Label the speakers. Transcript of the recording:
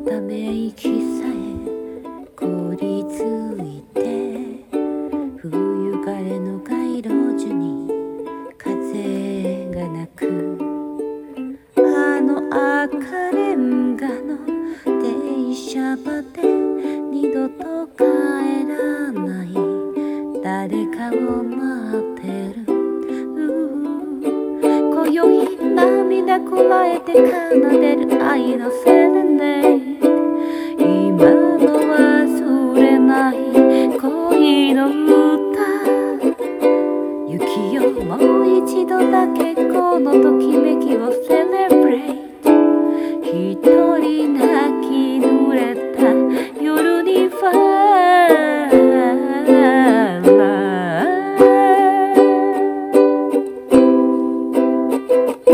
Speaker 1: ため息さえ凍りついて、冬枯れの街路樹に風が鳴く。あの赤レンガの停車場で二度と帰らない誰かを待ってる。今宵涙こらえて奏でる愛のセレネイド、今の忘れない恋の歌。雪よもう一度だけこのときめきをセレブレイト。一人泣き濡れた夜にファラ